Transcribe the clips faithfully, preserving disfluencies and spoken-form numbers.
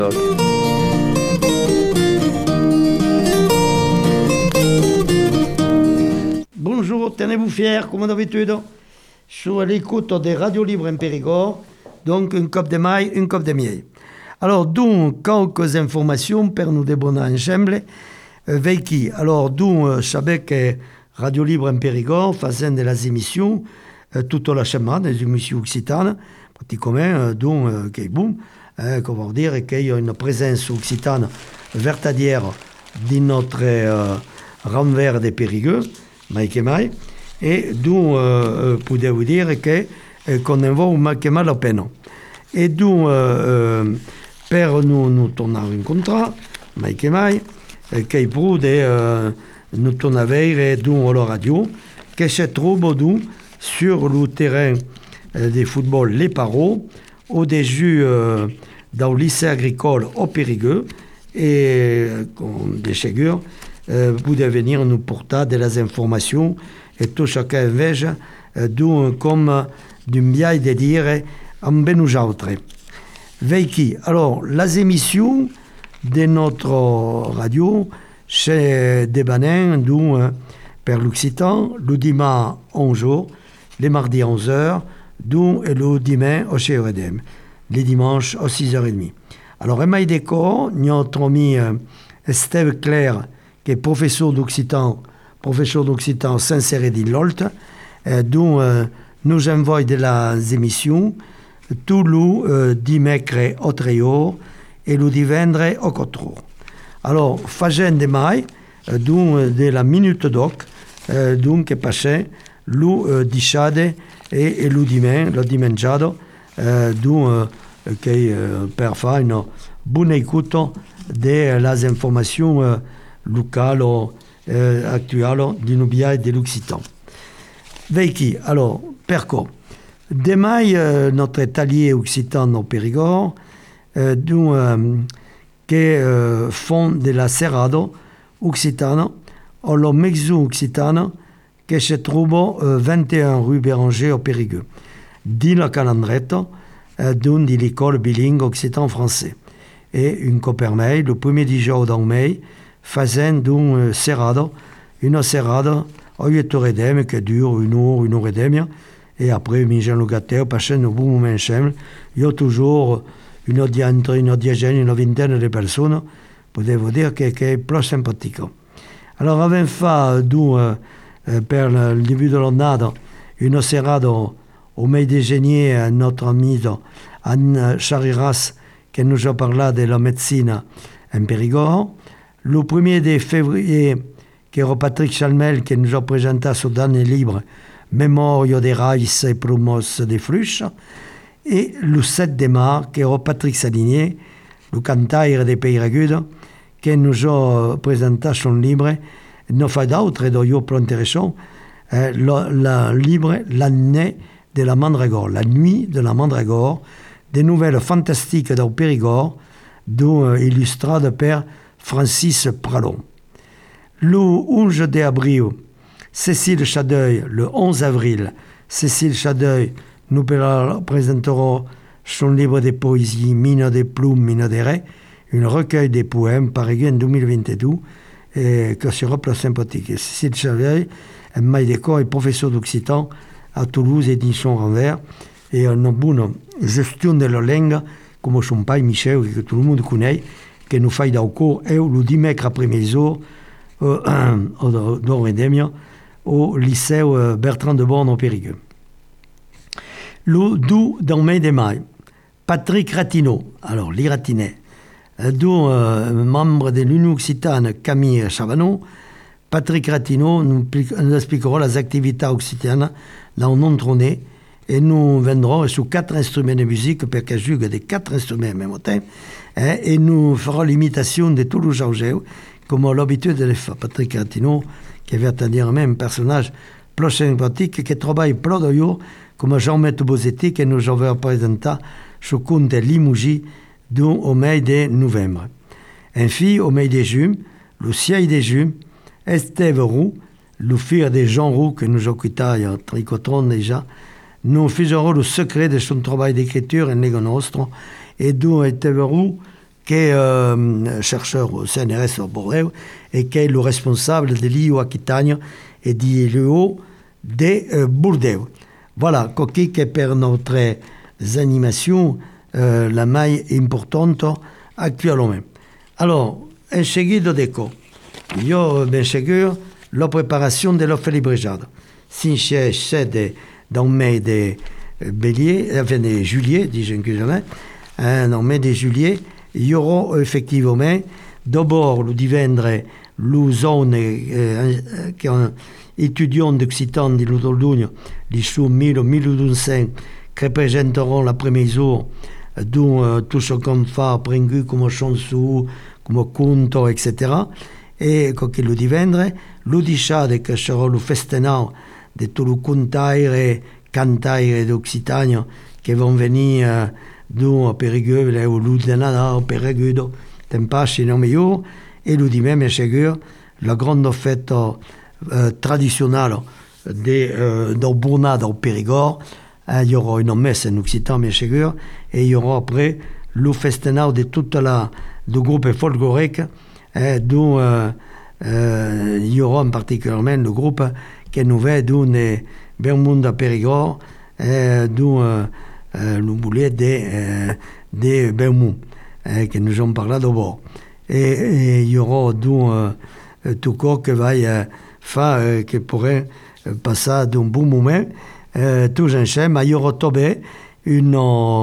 Bonjour, tenez-vous fiers, comme d'habitude. Je suis à l'écoute des radios libres en Périgord, donc une coupe de maille, une coupe de miel. Alors, donc, quelques informations per nous débonner ensemble. Avec qui? Alors, donc, je savais que Radio Libre en Périgord faisait des émissions euh, toute la semaine, des émissions occitanes, pratiquement, donc, euh, qui est bon. Eh, comment dire, qu'il y a une présence occitane vertadière dans notre euh, renvers des Périgueux, mai que mai, et donc, euh, pouvez vous dire que, euh, qu'on en vaut mal que mal la peine. Et donc, euh, euh, per nous, nous torner à rencontrer, mai que mai, euh, qu'il peut euh, nous torner à voir donc la radio, que se trouve donc sur le terrain euh, de football Les Paros, au début euh, dans le lycée agricole au Périgueux, et comme des chègures, euh, vous devez venir nous porter des informations et tout chacun veille euh, d'où comme du bien de dire en ben nous autres. Veille alors les émissions de notre radio c'est des banins d'où euh, per l'Occitan le dimanche onze heures, les mardis onze heures, d'où le dimanche au chez Redem, les dimanches à six heures trente. Alors, en décor, notre ami euh, Steve Claire, qui est professeur d'Occitan, professeur d'Occitan Saint-Cérédine Lolt, euh, dont euh, nous envoie de les émissions tout le euh, dimanche au treize heures et le dimanche au quatre heures. Alors, faisant de mai, euh, dont euh, de la minute doc, euh, donc est passé le euh, diciade et, et le dimanche, le dimanche, euh, dont euh, qui euh, per faire une bonne écoute des les informations euh, locales euh, actuelles du Nubia et de l'Occitan. Veiki, alors, perco. Demain, euh, notre talier occitan au Périgord, euh, dont, euh, qui euh, font de la Serrado occitana, ou le Mexo occitana, qui se trouve euh, vingt et un rue Béranger au Périgueux, dit la Calandretta, d'une de l'école bilingue occitan-français. Et une copermeille, le premier du jour d'un mai, faisant d'une serrade, une serrade, au lieu de redem, qui dure une heure, une heure et demie, et après, mingeant le gâteau, passant un bon moment ensemble, il y a toujours une audience, une dizaine, une vingtaine de personnes, pouvez vous dire que c'est plus sympathique. Alors, avant fait, d'où, euh, per le début de l'année, une serrade au mai déjeuner, notre ami Anne Chariras, qui nous a parlé de la médecine en Périgord. Le premier de février, qui era Patrick Chalmel, qui nous a présenté son dernier livre, Memoria des Rails et Promos des Fruches. Et le sept de mars, qui era Patrick Salinier, le cantaire des Pays Ragudes, qui nous a présenté son livre, ne fait d'autres, et d'ailleurs plus intéressant, euh, le livre L'année de la Mandragore, la nuit de la Mandragore, des nouvelles fantastiques dans Périgord, dont euh, illustrées par Francis Pralon. Le onze avril, Cécile Chadeuil, le onze avril, Cécile Chadeuil nous présentera son livre de poésie Mine des plumes, mine des raies, un recueil de poèmes paru en deux mille vingt-deux, et que sera plus sympathique. Cécile Chadeuil, un maître d'école et professeur d'occitan à Toulouse et dans son renvers, et une bonne gestion de la langue, comme son père Michel, que tout le monde connaît, qui nous fait dans le cours, et le dimanche après-midi, euh, dans Redemia, au lycée euh, Bertrand de Borne au Périgueux. Le deux dans mai de mai, Patrick Ratineau, alors l'Iratinet, dont euh, membre de l'Union Occitane Camille Chavanot, Patrick Ratineau nous, nous expliquera les activités occitanes dans notre année et nous vendrons sur quatre instruments de musique, parce que je joue des quatre instruments en même temps, hein, et nous ferons l'imitation de tous les gens, comme l'habitude de les faire. Patrick Ratineau, qui avait attendu même un personnage plus sympathique, qui travaille plein de jours, comme Jean-Maître Bosetti, qui nous avait présenté ce conte Limouji au mois de novembre. Ainsi, au mois de juin, le six de juin, Estève Roux, le fils de Jean Roux, que nous occupons il y a tricotron déjà, nous faisions le secret de son travail d'écriture en Lega Nostra, et d'où Estève Roux qui est euh, chercheur au C N R S au Bordeaux et qui est le responsable de l'I O Aquitagne et de l'I O de euh, Bordeaux. Voilà, qui est pour notre animation euh, la maille importante actuellement. Alors, en seguito d'eco, io ben seguir la préparation de la félibrejade. Si c'è sede dans mai de bélier, enfin de juillet, disons que jamais, hein, dans mai de juillet, il y aura effectivement d'abord le divendre le zone euh, qui ont étudiants d'Occitan di Ludoldugne, les sous mille mille deux cents qui représenteront la première jour dont euh, tout ce qu'on fait prendu comme chanson, comme conto, et cetera. Et quand il le divendre, le dicade que sera le festinat de tous les contaires et cantaires d'Occitanie qui vont venir euh, d'un Périgueux, ou l'Udenada, au Périgueux, Tempache, non meilleur, et le dimanche, c'est la grande fête euh, traditionnelle de euh, Bournade au Périgord. Il y aura une messe en Occitan, bien sûr, et il y aura après le festinat de toute la du groupe folklorique, eh, dont euh, euh, il y aura en particulièrement le groupe qui nous fait d'un Bermude à Périgord, eh, dont euh, euh, le boulet de, euh, de Bermude, eh, que nous avons parlé d'abord. Et, et il y aura donc euh, tout corps qui va euh, faire, euh, qui pourrait passer d'un bon moment. Euh, tous ensemble, il y aura tombé une,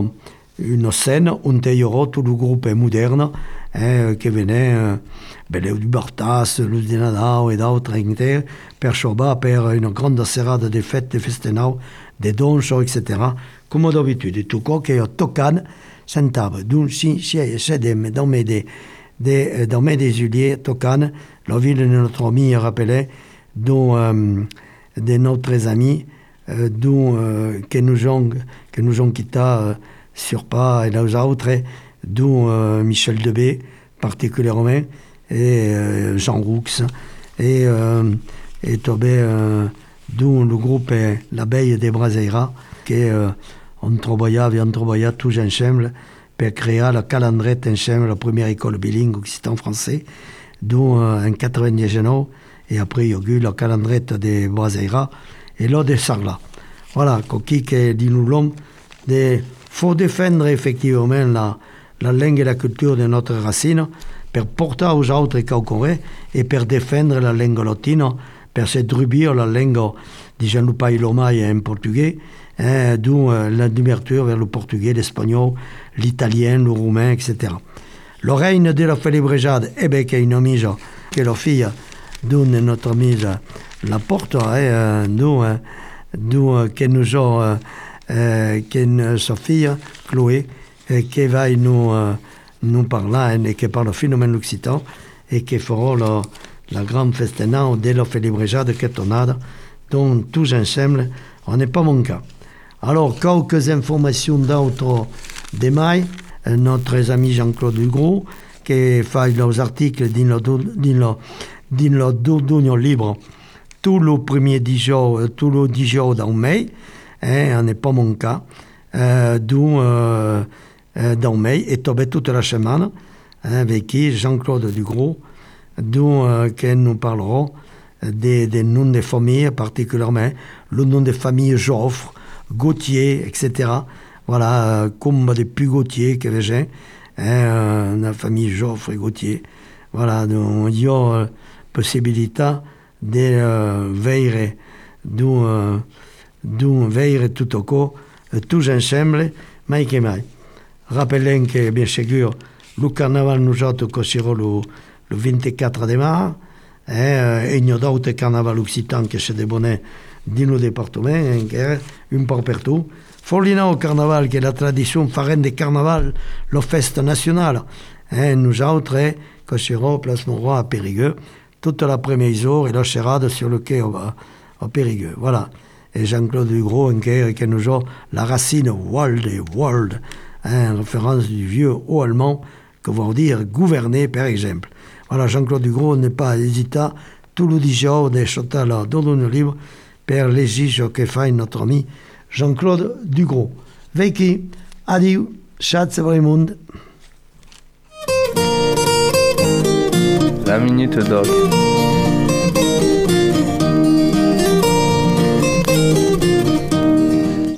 une scène où il y aura tout le groupe moderne hein, qui venait, euh, ben, du Bartas, le Dinadao et d'autres, per Choba, per une grande serrade de fêtes, de festinaux, de donches, et cetera. Comme d'habitude, tout quoi qui est tocan, sentava, donc si c'est dans mes des de, dans mes des juillet, tocan, la ville de notre ami rappelait, dont euh, de notre amis, Euh, dont euh, que nous ont que nous ont quitté euh, sur pas et les autres, dont euh, Michel Debé particulièrement et euh, Jean Roux et euh, et Tobé euh, dont le groupe est l'abeille des Braseira qui euh, on travaillait on travaillait tous ensemble pour créer la calendrette ensemble, la première école bilingue occitan-français, dont euh, en quatre-vingt-dix-neuf et après il y a eu la calendrette des Braseira et là, de Sarlat. Voilà, qui dit nous l'homme, il faut défendre effectivement la, la langue et la culture de notre racine, pour porter aux autres caucorés et pour défendre la langue latine, pour s'attribuer la langue, disons le pays lomai en portugais, hein, d'où euh, l'ouverture vers le portugais, l'espagnol, l'italien, le roumain, et cetera. Le règne de la félibrejade, eh bien, qu'il y a une amie, que la fille d'une notre amie, la porte, eh, nous, eh, nous, eh, que nous avons, eh, que sa fille, Chloé, eh, qui va nous, eh, nous parler, et qui parle phénomène occitan, et qui fera la, la grande festinat de la félibrejade ketonade, dont tous ensemble, on n'est pas mon cas. Alors, quelques informations d'autres de mai, eh, notre ami Jean-Claude Hugros, qui fait les articles dans le Dordogne libre, tout le premier dix jours, tout le dix jours dans mai, hein, n'est pas mon cas, euh, d'où euh, euh, dans mai, et tombé toute la semaine, hein, avec qui Jean-Claude Dugros, d'où euh, que nous parlerons des, des noms de famille, particulièrement le nom de famille Joffre, Gauthier, et cetera. Voilà, euh, comme depuis Gauthier que j'ai, hein, euh, la famille Joffre et Gauthier. Voilà, donc il y a euh, possibilité de euh, veiller, d'où euh, veiller tout au coup, euh, tous ensemble, mais que mai. Rappelons que, bien sûr, le carnaval nous a sera le, le vingt-quatre de mars, et euh, il y a d'autres carnavals occitans qui se débonnent dans le département, hein, un peu partout. Folina au carnaval, qui est la tradition foraine des carnavals, la fête nationale. Hein, nous autres, que sera place Monroy à Périgueux, toute la première jour et la chérade sur le quai à Périgueux. Voilà. Et Jean-Claude Hugros, qui nous a la racine Wald et World, hein, en référence du vieux haut allemand, que veut dire gouverner, par exemple. Voilà, Jean-Claude Hugros n'est pas hésitant, tout le jour de chanter la Dordogne libre, per l'exige que fait notre ami Jean-Claude Hugros. Veki, adieu, chat, c'est vrai monde. La Minute Doc.